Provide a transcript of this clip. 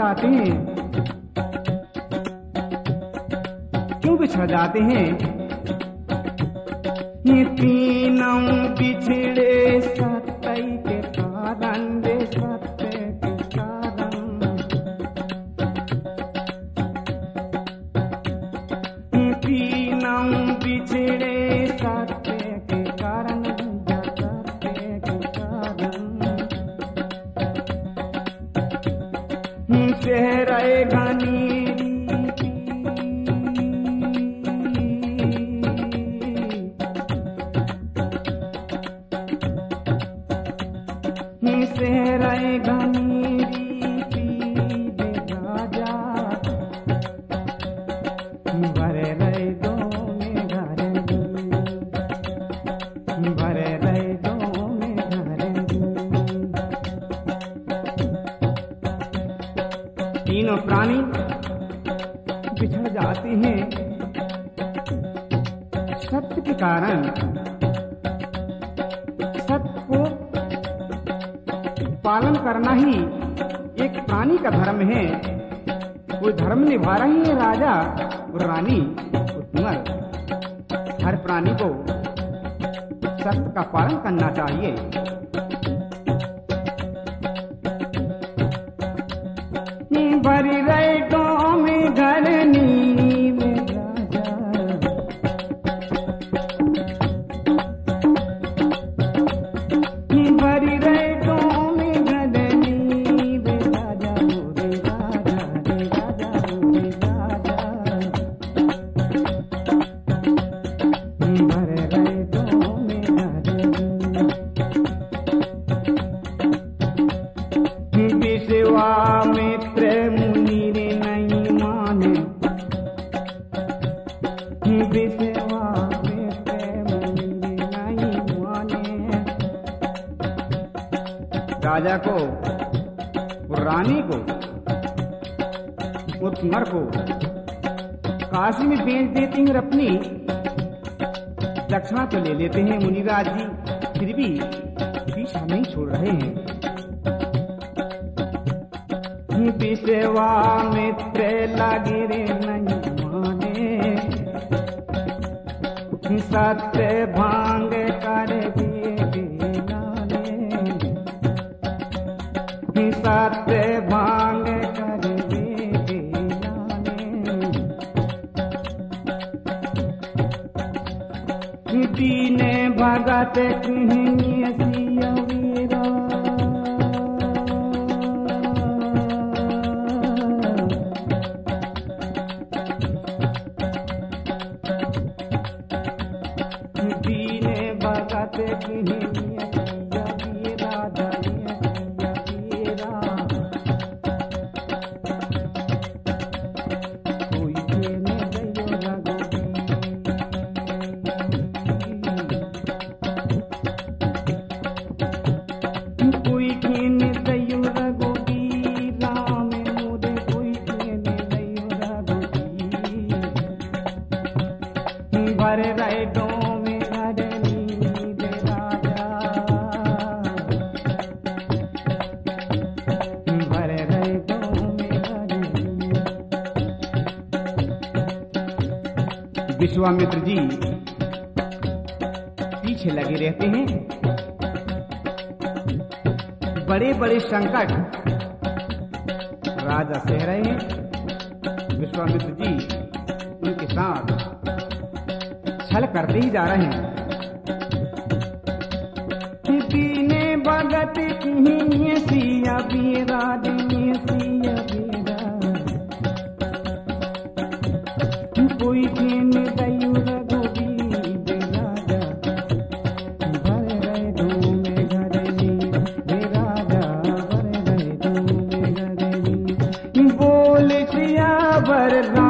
जाते हैं, क्यों बिछड़ जाते हैं? ये तीनों बिछड़े सत्य के कारण, वे सत्य के कारण। ये तीनों बिछड़े सत्य के कारण, सत्य के कारण। सेहराएगा नीरी सेहराएगा नीरी पीले राजा, भरे रहे दो में घरे भरे रहे दो में घरे। तीनों प्राणी बिछड़ जाते हैं सत्य के कारण। सत्य को पालन करना ही एक प्राणी का धर्म है। वो धर्म निभा रही है राजा और रानी कुंवर। हर प्राणी को सत्य का पालन करना चाहिए। भरी रहे गाँव में घर नीम राजा, भरी रहे गाँव में घर नीम राजा, रे राजा रे राजा रे राजा। भरे रहे गाँव में घर विश्वामित्र मुनि रे नहीं माने, विश्वामित्र मुनि रे नहीं माने। राजा को, रानी को, कुंवर को काशी में बेच देते हैं और अपनी दक्षिणा तो ले लेते हैं मुनिराज जी, फिर भी पीछा नहीं छोड़ रहे हैं। विश्वामित्र लगे रे नहीं माने, सत्य भांग कर दे नाने, सत्य भांग कर दे नाने। दीन भगत कहेंगे सिया वीरा, भगत कहेंगे सिया वीरा, सिया वीरा। कोई खेने गयो रघुबीर, कोई खेने गयो रघुबीर, राम मोरे कोई खेने गयो रघुबीर। भरे रहे गाँव में विश्वामित्र जी पीछे लगे रहते हैं। बड़े बड़े संकट राजा सह रहे हैं, विश्वामित्र जी उनके साथ छल करते ही जा रहे हैं। दीने भगत कहेंगे सिया वीरा, सिया वीरा। कोई खेने गयो रघुबीर राजा, भरे रहे दो में घरे रे राजा, भरे रहे दो में घरे। बोल सियावर